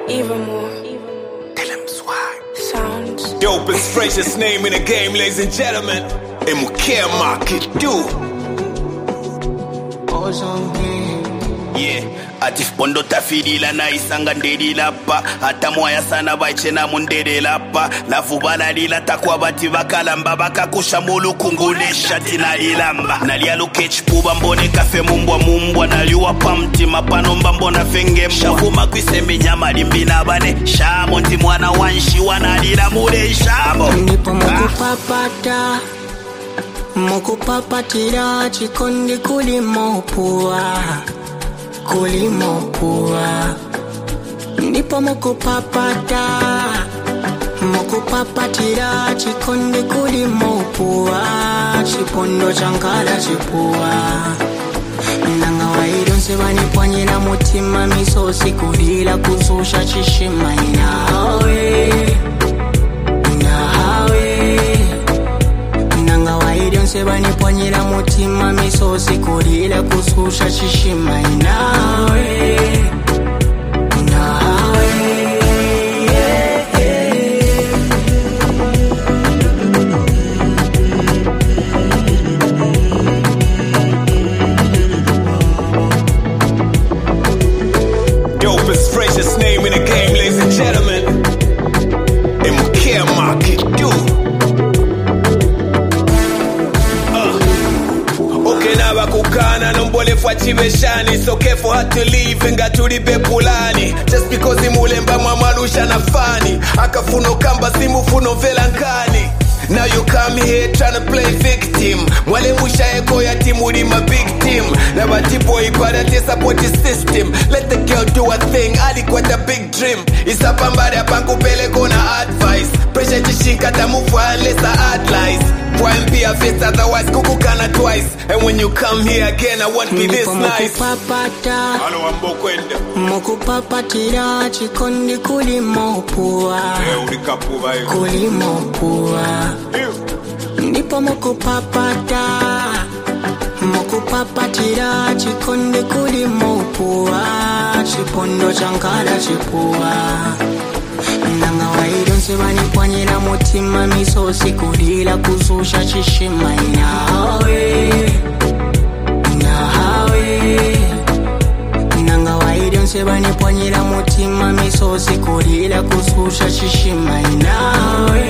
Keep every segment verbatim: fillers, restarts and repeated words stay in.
Even more. Tell him swag. Sounds. The open's freshest name in the game, ladies and gentlemen. M K Market do. Yeah, ati pondo tafidila na isanga ndedila pa ata moya sana baichena mundedela pa lavu balalila takwa bati bakalamba bakakusha mulu kungulisha tina ilamba nalialo ketchup mbone kafe mumbwa mumbwa naliwa pamti mapano mbona fenge shavuma kwiseme nyama limbina bane shamo nti mwana wanshi wanalila mule shamo ndipo mukupapata mukupapatira chikondi kulimopua kulimopua ndipo mukupapata mukupapatira chikondi kulimopua chipondo changala chipua nanga waidonse vanipwanyira mutima misosi kulila kuzusha chishima inawe Idonse vanipwanyira mutima misosi kulila kususha chishima inawe inawe yeah, yeah. The open's freshest name in the game, ladies and gentlemen. M K Market do. Kukana nombole fwa chiveshani. So careful how to leave inga tulipe pulani. Just because imulemba mwamarusha na fani akafuno kamba simu funo vela nkani. Now you come here tryna play victim. Mwale musha eko ya timu di my big team. Na bati boy para te support the system. Let the girl do a thing, alikuwa a big dream. Isa pambari apangu pele kona advice. Pressure jishinka tamufu unless I add lies. Why be a face otherwise kuku kana twice. And when you come here again I won't be this nice. Mukupapata Halo ambo kwenda mukupapatira chikondi kulimopua Ulikapuva hiyo kulimopua ndipo mukupapata mukupapatira chikondi kulimopua chipondo changala chipua nanga waidonse vanipwanyira mutima misosi kulila kuzusha chishima inawe inawe nanga waidonse vanipwanyira mutima misosi kulila kuzusha chishima inawe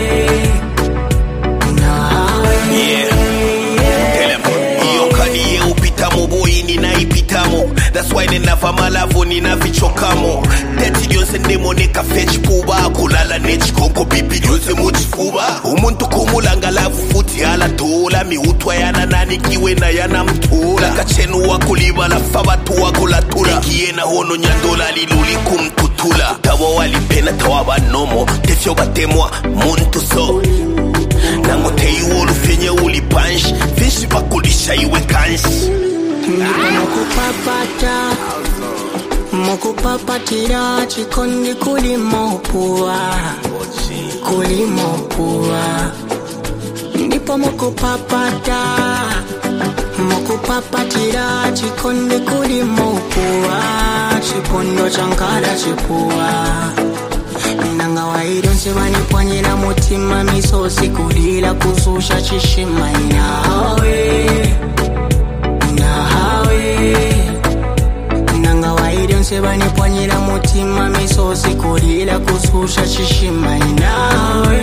inawe yeah. Iyo kadi ye upitamo boyi ninaipitamo. That's why ninava malavu ninavichokamo. Deti dyonse ndemoneka fetch puba kulala nechikoko bibi dyonse muchifuba umuntu kumulanga lavu futhi ala dola miutwa yana nani kiwe na yana mtula kachenu wakuliba la fabatu wakulatula kiyena hono nyandola liluli kumtutula tawa walipena tawa banomo tefyo batemwa muntu so nango teyu olufenye uli punch fishi bakulisha iwe kanshi mukupapata mukupapatira chikondi kulimopua kulimopua ndipo mukupapata mukupapatira chikondi kulimopua chipondo changala chipua nanga waidonse vanipwanyira mutima misosi kulila kuzusha chishima inawe inawe nanga waidonse vanipwanyira mutima misosi kulila kuzusha chishima inawe